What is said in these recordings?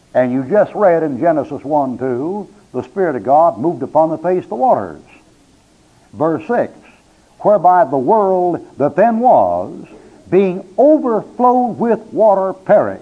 And you just read in Genesis 1:2, the Spirit of God moved upon the face of the waters. Verse 6, whereby the world that then was, being overflowed with water, perished.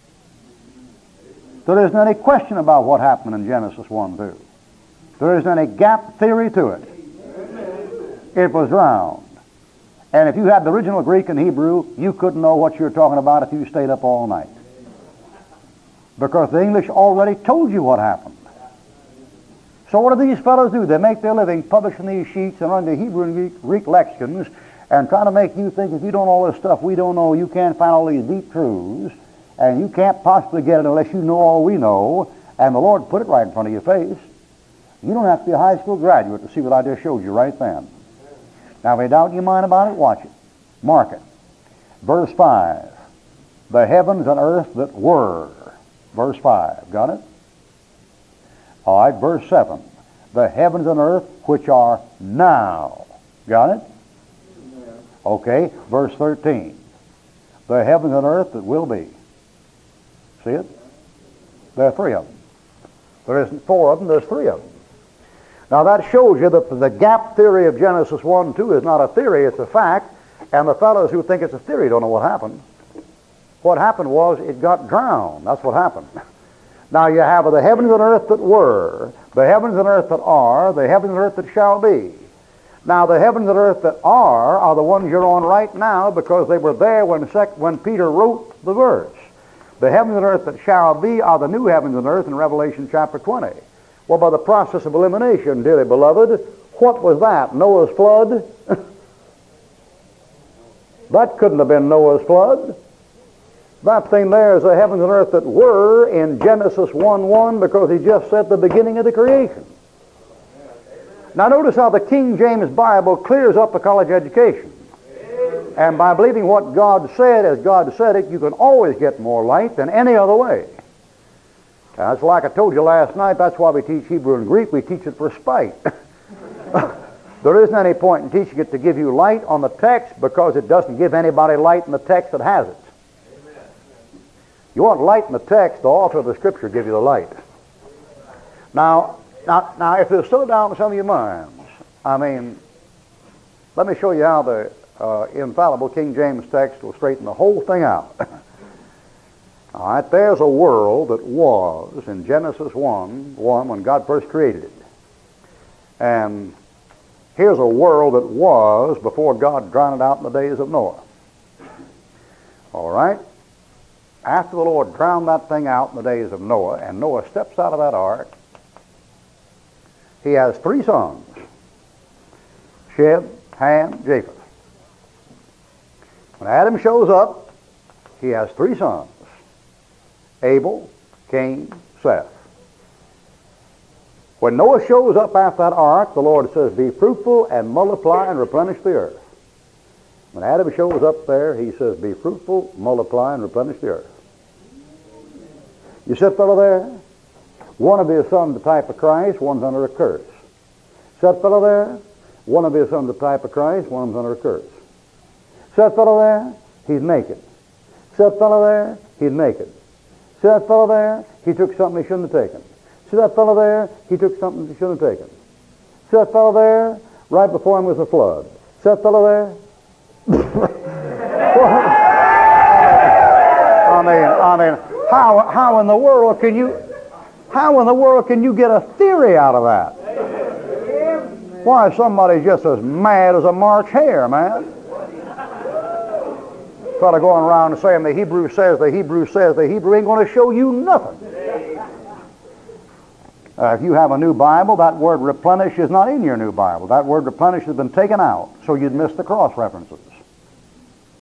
There isn't any question about what happened in Genesis 1:2. There isn't any gap theory to it. It was drowned. And if you had the original Greek and Hebrew, you couldn't know what you were talking about if you stayed up all night. Because the English already told you what happened. So what do these fellows do? They make their living publishing these sheets and running the Hebrew and Greek lexicons and trying to make you think if you don't know all this stuff we don't know, you can't find all these deep truths, and you can't possibly get it unless you know all we know, and the Lord put it right in front of your face. You don't have to be a high school graduate to see what I just showed you right then. Now, if you doubt in your mind about it, watch it. Mark it. Verse 5. The heavens and earth that were. Verse 5. Got it? All right, verse 7. The heavens and earth which are now. Got it? Okay, verse 13. The heavens and earth that will be. See it? There are three of them. There isn't four of them, there's three of them. Now that shows you that the gap theory of Genesis 1:2 is not a theory, it's a fact, and the fellows who think it's a theory don't know what happened. What happened was it got drowned. That's what happened. Now you have the heavens and earth that were, the heavens and earth that are, the heavens and earth that shall be. Now the heavens and earth that are the ones you're on right now because they were there when Peter wrote the verse. The heavens and earth that shall be are the new heavens and earth in Revelation chapter 20. Well, by the process of elimination, dearly beloved, what was that? Noah's flood? That couldn't have been Noah's flood. That thing there is the heavens and earth that were in Genesis 1:1 because he just said the beginning of the creation. Now notice how the King James Bible clears up a college education. And by believing what God said as God said it, you can always get more light than any other way. That's like I told you last night, that's why we teach Hebrew and Greek. We teach it for spite. There isn't any point in teaching it to give you light on the text because it doesn't give anybody light in the text that has it. You want light in the text, the author of the Scripture give you the light. Now, if there's still doubt in some of your minds, let me show you how the infallible King James text will straighten the whole thing out. All right, there's a world that was in Genesis 1 when God first created it. And here's a world that was before God drowned it out in the days of Noah. All right? After the Lord drowned that thing out in the days of Noah, and Noah steps out of that ark, he has three sons, Shem, Ham, Japheth. When Adam shows up, he has three sons, Abel, Cain, Seth. When Noah shows up after that ark, the Lord says, be fruitful and multiply and replenish the earth. When Adam shows up there, he says, be fruitful, multiply, and replenish the earth. You see that fellow there? One of his sons, the type of Christ, one's under a curse. See that fellow there? One of his sons, the type of Christ, one's under a curse. See that fellow there? He's naked. See that fellow there? He's naked. See that fellow there? He took something he shouldn't have taken. See that fellow there? He took something he shouldn't have taken. See that fellow there? Right before him was a flood. See that fellow there? How in the world can you get a theory out of that? Why, somebody's just as mad as a March hare, man. Fellow going around and saying the Hebrew says, the Hebrew says, the Hebrew ain't going to show you nothing. If you have a new Bible, that word replenish is not in your new Bible. That word replenish has been taken out, so you'd miss the cross references.